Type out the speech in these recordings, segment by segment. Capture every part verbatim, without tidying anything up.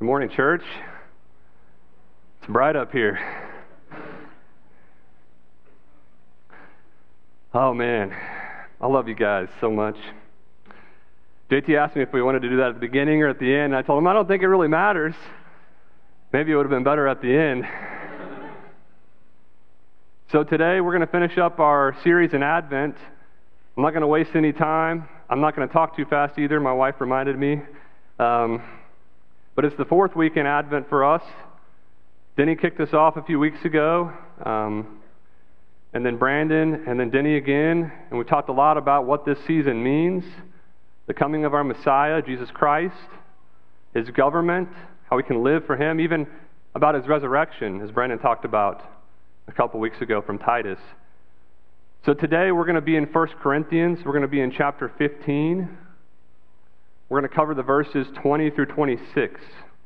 Morning, church. It's bright up here. Oh, man. I love you guys so much. J T asked me if we wanted to do that at the beginning or at the end. I told him I don't think it really matters. Maybe it would have been better at the end. So today we're going to finish up our series in Advent. I'm not going to waste any time. I'm not going to talk too fast either. My wife reminded me. Um, but it's the fourth week in Advent for us. Denny kicked us off a few weeks ago. Um, and then Brandon, and then Denny again. And we talked a lot about what this season means. The coming of our Messiah, Jesus Christ. His government, how we can live for Him. Even about His resurrection, as Brandon talked about a couple weeks ago from Titus. So today we're going to be in First Corinthians. We're going to be in chapter fifteen. We're going to cover the verses twenty through twenty-six.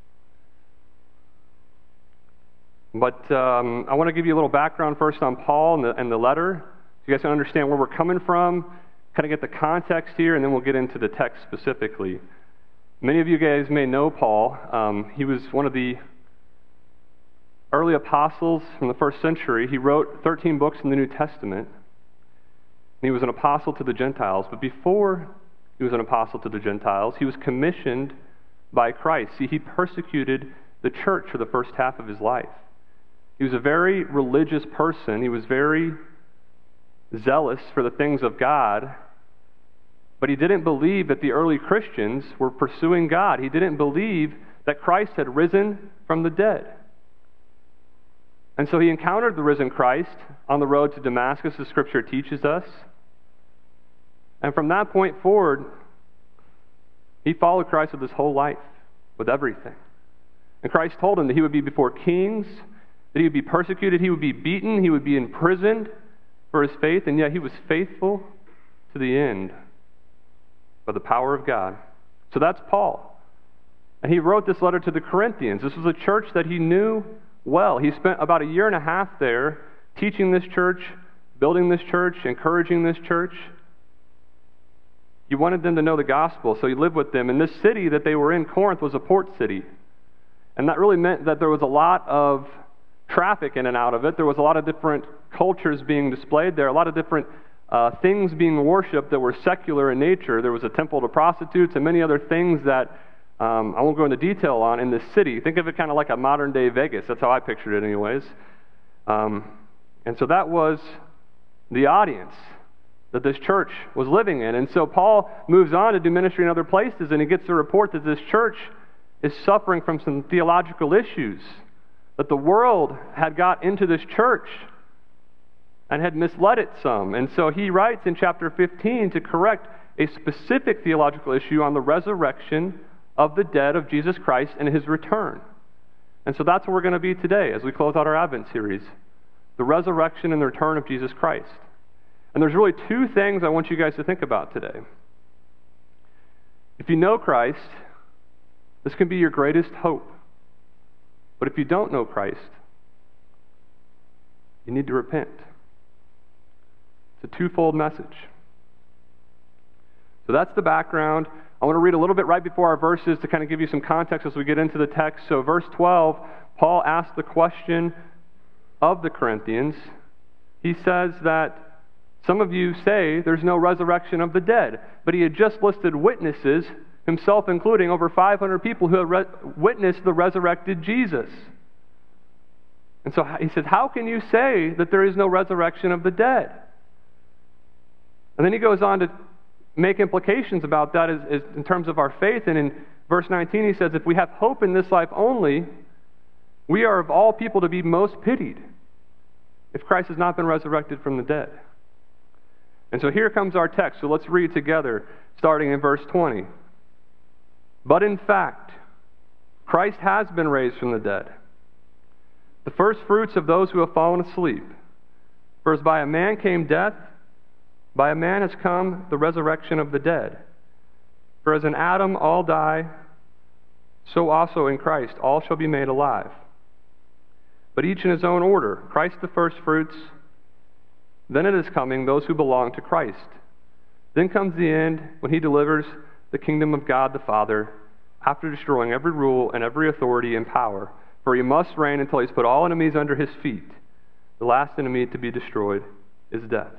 But um, I want to give you a little background first on Paul and the, and the letter, so you guys can understand where we're coming from, kind of get the context here, and then we'll get into the text specifically. Many of you guys may know Paul. Um, he was one of the early apostles from the first century. He wrote thirteen books in the New Testament. And he was an apostle to the Gentiles. But before he was an apostle to the Gentiles, he was commissioned by Christ. See, he persecuted the church for the first half of his life. He was a very religious person. He was very zealous for the things of God. But he didn't believe that the early Christians were pursuing God. He didn't believe that Christ had risen from the dead. And so he encountered the risen Christ on the road to Damascus, as Scripture teaches us. And from that point forward, he followed Christ with his whole life, with everything. And Christ told him that he would be before kings, that he would be persecuted, he would be beaten, he would be imprisoned for his faith, and yet he was faithful to the end by the power of God. So that's Paul. And he wrote this letter to the Corinthians. This was a church that he knew well. He spent about a year and a half there teaching this church, building this church, encouraging this church. He wanted them to know the gospel, so he lived with them. And this city that they were in, Corinth, was a port city. And that really meant that there was a lot of traffic in and out of it. There was a lot of different cultures being displayed there, a lot of different uh, things being worshipped that were secular in nature. There was a temple to prostitutes and many other things that um, I won't go into detail on in this city. Think of it kind of like a modern-day Vegas. That's how I pictured it anyways. Um, and so that was the audience that this church was living in. And so Paul moves on to do ministry in other places, and he gets the report that this church is suffering from some theological issues, that the world had got into this church and had misled it some. And so he writes in chapter fifteen to correct a specific theological issue on the resurrection of the dead of Jesus Christ and his return. And so that's where we're going to be today as we close out our Advent series, the resurrection and the return of Jesus Christ. And there's really two things I want you guys to think about today. If you know Christ, this can be your greatest hope. But if you don't know Christ, you need to repent. It's a twofold message. So that's the background. I want to read a little bit right before our verses to kind of give you some context as we get into the text. So verse twelve, Paul asked the question of the Corinthians. He says that some of you say there's no resurrection of the dead, but he had just listed witnesses, himself including, over five hundred people who had re- witnessed the resurrected Jesus. And so he says, how can you say that there is no resurrection of the dead? And then he goes on to make implications about that as, as in terms of our faith. And in verse nineteen he says, if we have hope in this life only, we are of all people to be most pitied if Christ has not been resurrected from the dead. And so here comes our text. So let's read together, starting in verse twenty. But in fact, Christ has been raised from the dead, the first fruits of those who have fallen asleep. For as by a man came death, by a man has come the resurrection of the dead. For as in Adam all die, so also in Christ all shall be made alive. But each in his own order, Christ the first fruits, then it is coming those who belong to Christ. Then comes the end when he delivers the kingdom of God the Father after destroying every rule and every authority and power. For he must reign until he's put all enemies under his feet. The last enemy to be destroyed is death.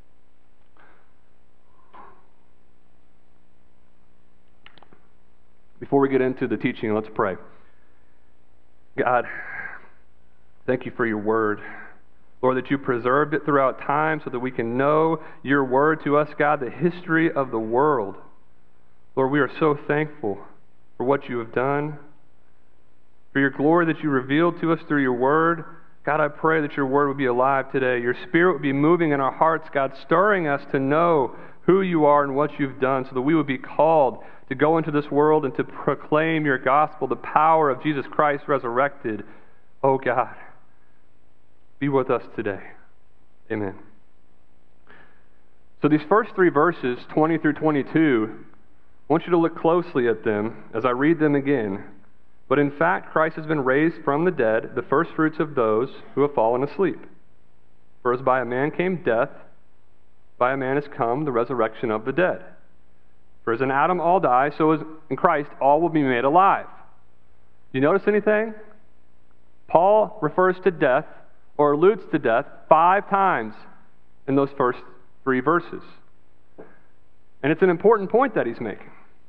Before we get into the teaching, let's pray. God, thank you for your word. Lord, that you preserved it throughout time so that we can know your word to us, God, the history of the world. Lord, we are so thankful for what you have done, for your glory that you revealed to us through your word. God, I pray that your word would be alive today. Your spirit would be moving in our hearts, God, stirring us to know who you are and what you've done so that we would be called to go into this world and to proclaim your gospel, the power of Jesus Christ resurrected. Oh God, be with us today. Amen. So these first three verses, twenty through twenty-two, I want you to look closely at them as I read them again. But in fact, Christ has been raised from the dead, the first fruits of those who have fallen asleep. For as by a man came death, by a man has come the resurrection of the dead. For as in Adam all die, so as in Christ all will be made alive. Do you notice anything? Paul refers to death, or alludes to death, five times in those first three verses. And it's an important point that he's making.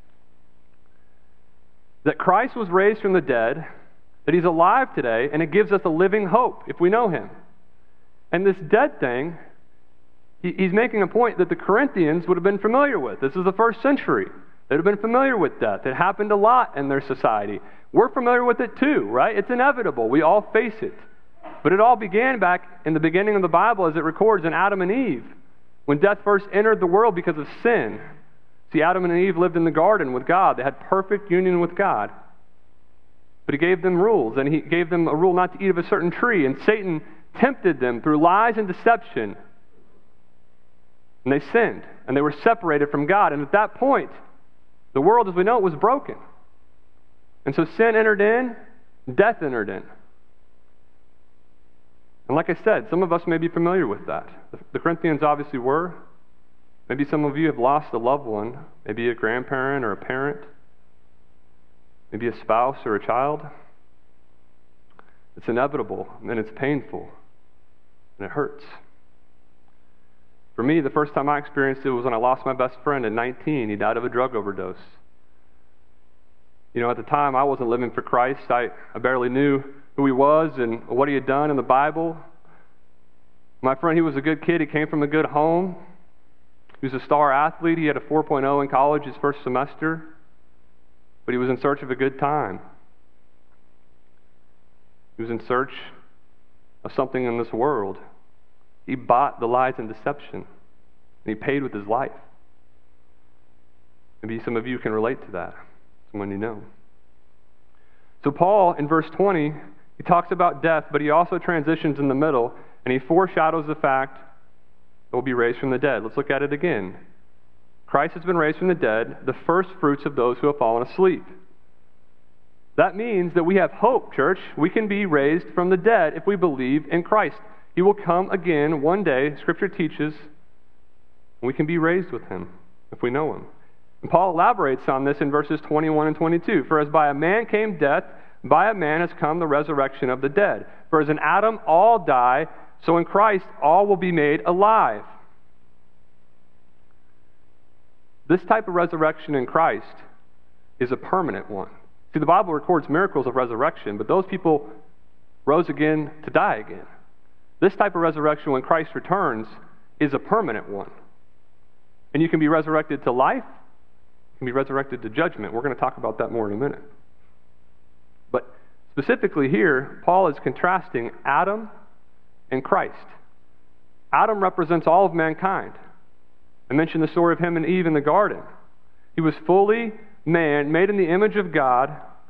That Christ was raised from the dead, that he's alive today, and it gives us a living hope if we know him. And this dead thing, he's making a point that the Corinthians would have been familiar with. This is the first century. They'd have been familiar with death. It happened a lot in their society. We're familiar with it too, right? It's inevitable. We all face it. But it all began back in the beginning of the Bible as it records in Adam and Eve, when death first entered the world because of sin. See, Adam and Eve lived in the garden with God. They had perfect union with God. But he gave them rules, and he gave them a rule not to eat of a certain tree. And Satan tempted them through lies and deception. And they sinned, and they were separated from God. And at that point, the world as we know it was broken. And so sin entered in, death entered in. And like I said, some of us may be familiar with that. The Corinthians obviously were. Maybe some of you have lost a loved one, maybe a grandparent or a parent, maybe a spouse or a child. It's inevitable, and it's painful, and it hurts. For me, the first time I experienced it was when I lost my best friend at nineteen. He died of a drug overdose. You know, at the time, I wasn't living for Christ. I, I barely knew who he was and what he had done in the Bible. My friend, he was a good kid. He came from a good home. He was a star athlete. He had a four point oh in college his first semester. But he was in search of a good time. He was in search of something in this world. He bought the lies and deception. And he paid with his life. Maybe some of you can relate to that. Someone you know. So Paul, in verse twenty, he talks about death, but he also transitions in the middle, and he foreshadows the fact that we'll be raised from the dead. Let's look at it again. Christ has been raised from the dead, the first fruits of those who have fallen asleep. That means that we have hope, church. We can be raised from the dead if we believe in Christ. He will come again one day, Scripture teaches, and we can be raised with him if we know him. And Paul elaborates on this in verses twenty-one and twenty-two. For as by a man came death, by a man has come the resurrection of the dead. For as in Adam all die, so in Christ all will be made alive. This type of resurrection in Christ is a permanent one. See, the Bible records miracles of resurrection, but those people rose again to die again. This type of resurrection when Christ returns is a permanent one. And you can be resurrected to life, you can be resurrected to judgment. We're going to talk about that more in a minute. But specifically here, Paul is contrasting Adam and Christ. Adam represents all of mankind. I mentioned the story of him and Eve in the garden. He was fully man, made in the image of God,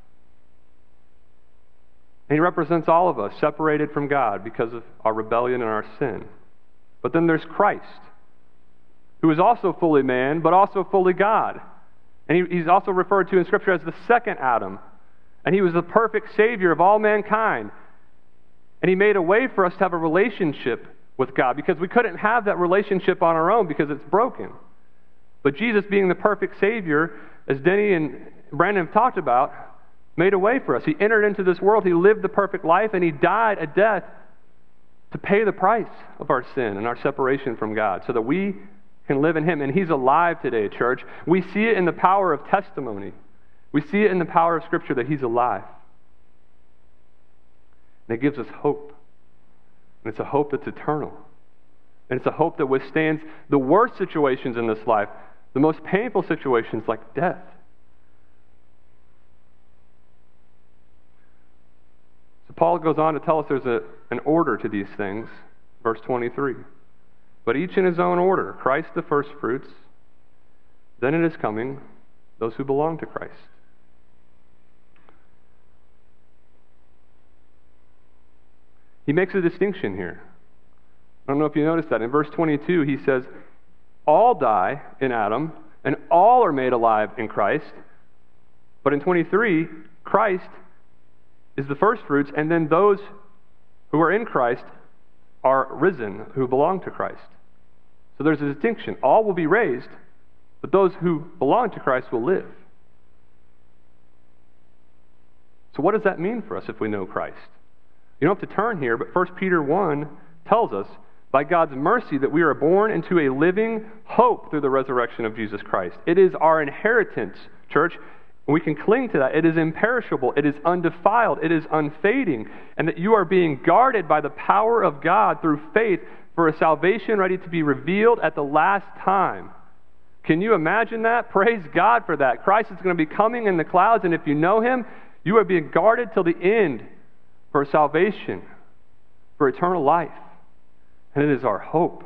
and he represents all of us, separated from God because of our rebellion and our sin. But then there's Christ, who is also fully man, but also fully God. And he, he's also referred to in Scripture as the second Adam. And he was the perfect Savior of all mankind. And he made a way for us to have a relationship with God, because we couldn't have that relationship on our own because it's broken. But Jesus, being the perfect Savior, as Denny and, Brandon talked about, made a way for us. He entered into this world. He lived the perfect life, and he died a death to pay the price of our sin and our separation from God so that we can live in him. And he's alive today, church. We see it in the power of testimony. We see it in the power of Scripture that he's alive. And it gives us hope. And it's a hope that's eternal. And it's a hope that withstands the worst situations in this life, the most painful situations like death. So Paul goes on to tell us there's a, an order to these things. Verse twenty-three. But each in his own order. Christ the first fruits. Then it is coming, those who belong to Christ. He makes a distinction here. I don't know if you noticed that. In verse twenty-two, he says, all die in Adam, and all are made alive in Christ. But in twenty-three, Christ is the first fruits, and then those who are in Christ are risen, who belong to Christ. So there's a distinction. All will be raised, but those who belong to Christ will live. So what does that mean for us if we know Christ? You don't have to turn here, but First Peter one tells us, by God's mercy, that we are born into a living hope through the resurrection of Jesus Christ. It is our inheritance, church. And we can cling to that. It is imperishable. It is undefiled. It is unfading. And that you are being guarded by the power of God through faith for a salvation ready to be revealed at the last time. Can you imagine that? Praise God for that. Christ is going to be coming in the clouds, and if you know him, you are being guarded till the end for salvation, for eternal life. And it is our hope.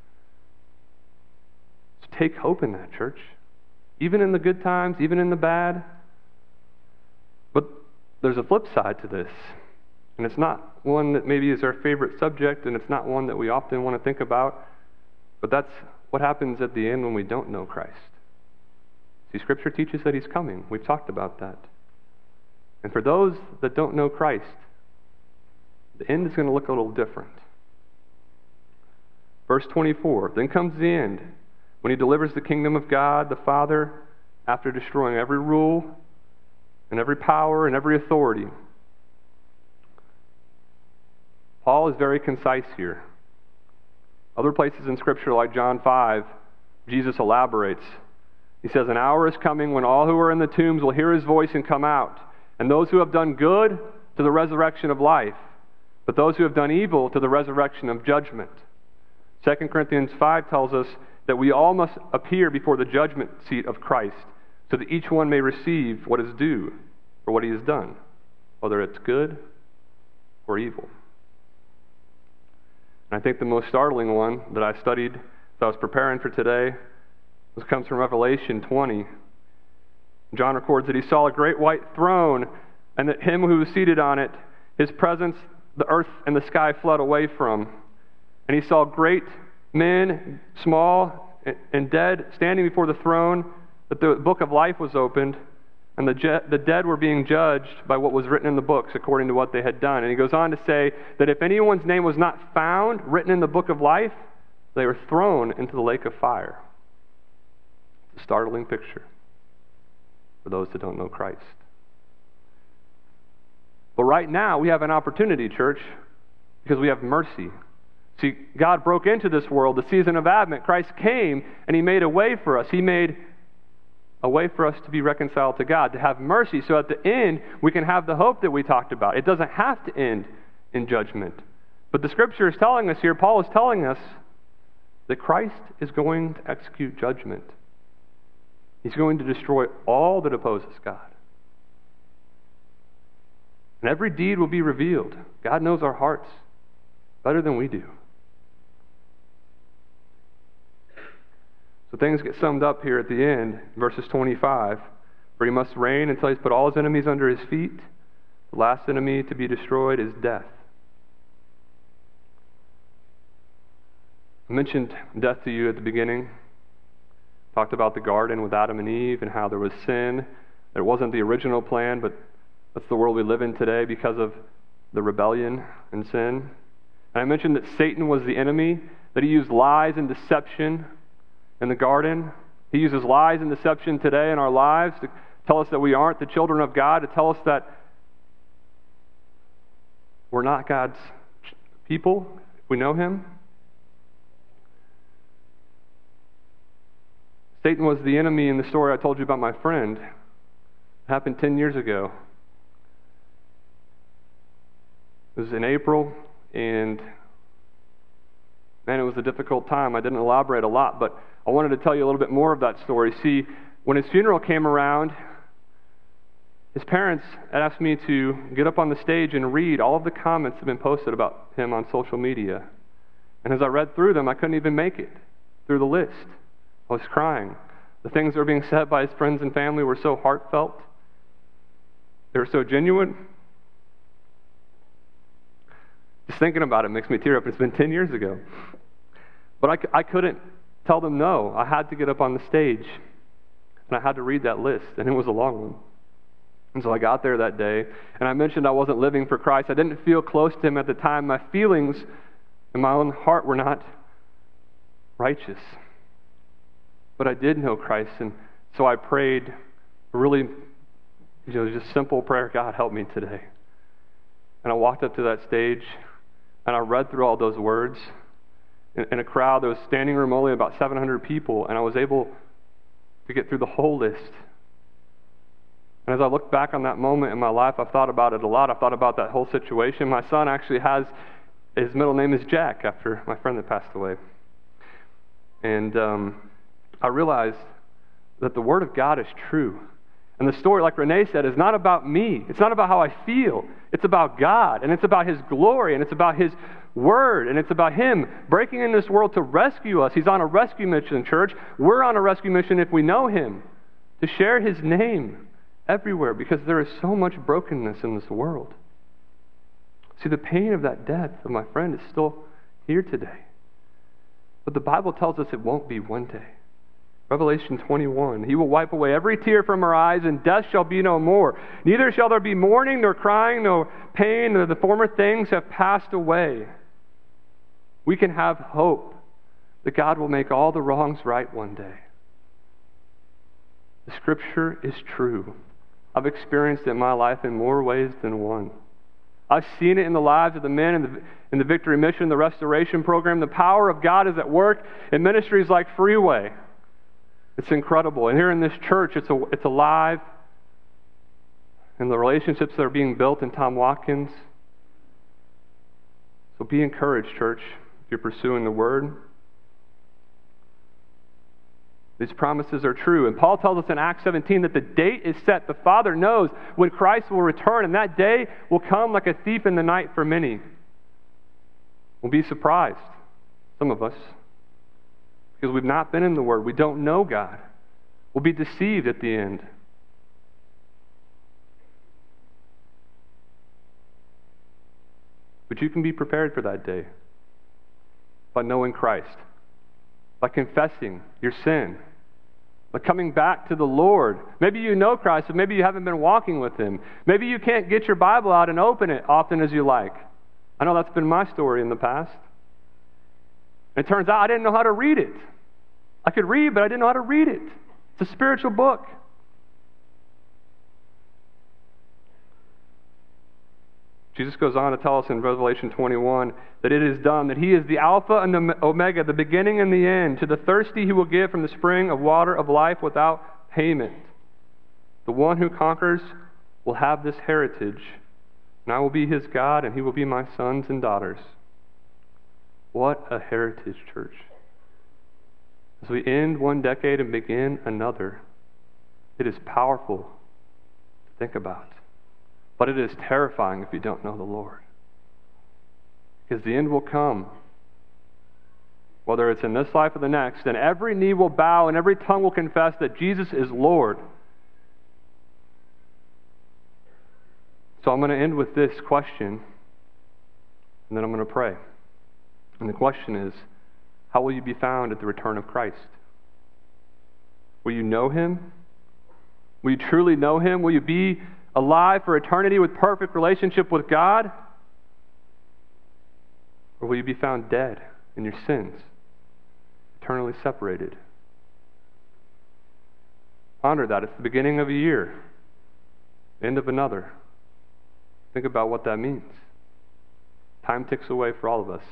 So take hope in that, church. Even in the good times, even in the bad. But there's a flip side to this. And it's not one that maybe is our favorite subject, and it's not one that we often want to think about. But that's what happens at the end when we don't know Christ. See, Scripture teaches that he's coming. We've talked about that. And for those that don't know Christ, the end is going to look a little different. Verse twenty-four, then comes the end, when he delivers the kingdom of God, the Father, after destroying every rule and every power and every authority. Paul is very concise here. Other places in Scripture, like John five, Jesus elaborates. He says, an hour is coming when all who are in the tombs will hear his voice and come out, and those who have done good to the resurrection of life, but those who have done evil to the resurrection of judgment. Second Corinthians five tells us that we all must appear before the judgment seat of Christ, so that each one may receive what is due for what he has done, whether it's good or evil. And I think the most startling one that I studied as I was preparing for today this comes from Revelation twenty. John records that he saw a great white throne, and that him who was seated on it, his presence, the earth and the sky fled away from. And he saw great men, small and dead, standing before the throne, that the book of life was opened, and the, je- the dead were being judged by what was written in the books according to what they had done. And he goes on to say that if anyone's name was not found written in the book of life, they were thrown into the lake of fire. It's a startling picture for those that don't know Christ. But right now, we have an opportunity, church, because we have mercy. See, God broke into this world, the season of Advent. Christ came, and he made a way for us. He made a way for us to be reconciled to God, to have mercy, so at the end, we can have the hope that we talked about. It doesn't have to end in judgment. But the Scripture is telling us here, Paul is telling us, that Christ is going to execute judgment. He's going to destroy all that opposes God. And every deed will be revealed. God knows our hearts better than we do. So things get summed up here at the end, verses twenty-five. For he must reign until he's put all his enemies under his feet. The last enemy to be destroyed is death. I mentioned death to you at the beginning. Talked about the garden with Adam and Eve and how there was sin. It wasn't the original plan, but that's the world we live in today because of the rebellion and sin. And I mentioned that Satan was the enemy, that he used lies and deception in the garden. He uses lies and deception today in our lives to, tell us that we aren't the children of God, to tell us that we're not God's people if we know Him. Satan was the enemy in the story I told you about my friend. It happened ten years ago. It was in April, and man, it was a difficult time. I didn't elaborate a lot, but I wanted to tell you a little bit more of that story. See, when his funeral came around, his parents had asked me to get up on the stage and read all of the comments that have been posted about him on social media. And as I read through them, I couldn't even make it through the list. I was crying. The things that were being said by his friends and family were so heartfelt. They were so genuine. Just thinking about it makes me tear up. It's been ten years ago. But I, I couldn't tell them no. I had to get up on the stage. And I had to read that list. And it was a long one. And so I got there that day. And I mentioned I wasn't living for Christ. I didn't feel close to Him at the time. My feelings in my own heart were not righteous. But I did know Christ. And so I prayed a really, you know, just simple prayer. God, help me today. And I walked up to that stage. And I read through all those words in, in a crowd that was standing room only about seven hundred people, and I was able to get through the whole list. And as I look back on that moment in my life, I've thought about it a lot. I've thought about that whole situation. My son actually has, his middle name is Jack, after my friend that passed away. And um, I realized that the Word of God is true. And the story, like Renee said, is not about me. It's not about how I feel. It's about God, and it's about His glory, and it's about His Word, and it's about Him breaking in this world to rescue us. He's on a rescue mission, church. We're on a rescue mission if we know Him, to share His name everywhere, because there is so much brokenness in this world. See, the pain of that death of my friend is still here today. But the Bible tells us it won't be one day. Revelation twenty-one, He will wipe away every tear from our eyes, and death shall be no more. Neither shall there be mourning, nor crying, nor pain, nor the former things have passed away. We can have hope that God will make all the wrongs right one day. The Scripture is true. I've experienced it in my life in more ways than one. I've seen it in the lives of the men in the, in the Victory Mission, the Restoration Program. The power of God is at work in ministries like Freeway. It's incredible. And here in this church, it's a, it's alive. And the relationships that are being built in Tom Watkins. So be encouraged, church, if you're pursuing the Word. These promises are true. And Paul tells us in Acts seventeen that the date is set. The Father knows when Christ will return, and that day will come like a thief in the night for many. We'll be surprised, some of us, because we've not been in the Word. We don't know God. We'll be deceived at the end. But you can be prepared for that day by knowing Christ, by confessing your sin, by coming back to the Lord. Maybe you know Christ, but maybe you haven't been walking with Him. Maybe you can't get your Bible out and open it often as you like. I know that's been my story in the past. It turns out I didn't know how to read it. I could read, but I didn't know how to read it. It's a spiritual book. Jesus goes on to tell us in Revelation twenty-one that it is done, that He is the Alpha and the Omega, the beginning and the end. To the thirsty He will give from the spring of water of life without payment. The one who conquers will have this heritage, and I will be his God, and he will be my sons and daughters. What a heritage, church. As we end one decade and begin another, it is powerful to think about. But it is terrifying if you don't know the Lord. Because the end will come, whether it's in this life or the next, and every knee will bow and every tongue will confess that Jesus is Lord. So I'm going to end with this question, and then I'm going to pray. And the question is, how will you be found at the return of Christ? Will you know Him? Will you truly know Him? Will you be alive for eternity with perfect relationship with God? Or will you be found dead in your sins, eternally separated? Ponder that. It's the beginning of a year, end of another. Think about what that means. Time ticks away for all of us.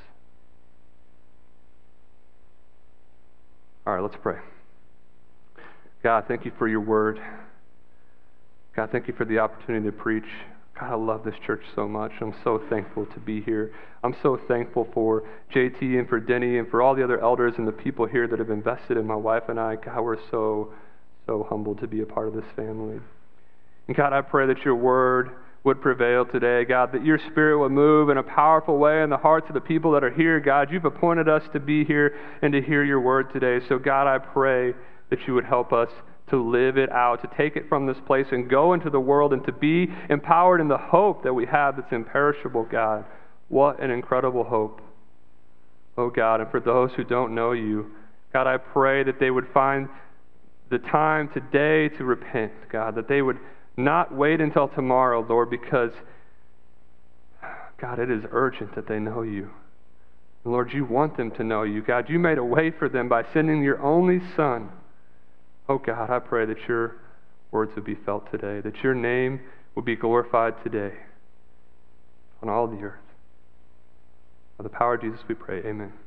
All right, let's pray. God, thank you for your word. God, thank you for the opportunity to preach. God, I love this church so much. I'm so thankful to be here. I'm so thankful for J T and for Denny and for all the other elders and the people here that have invested in my wife and I. God, we're so, so humbled to be a part of this family. And God, I pray that your word would prevail today. God, that your spirit would move in a powerful way in the hearts of the people that are here. God, you've appointed us to be here and to hear your word today. So God, I pray that you would help us to live it out, to take it from this place and go into the world and to be empowered in the hope that we have that's imperishable, God. What an incredible hope. Oh God, and for those who don't know you, God, I pray that they would find the time today to repent, God, that they would not wait until tomorrow, Lord, because, God, it is urgent that they know you. And Lord, you want them to know you. God, you made a way for them by sending your only Son. Oh God, I pray that your words would be felt today, that your name would be glorified today on all the earth. By the power of Jesus we pray, amen.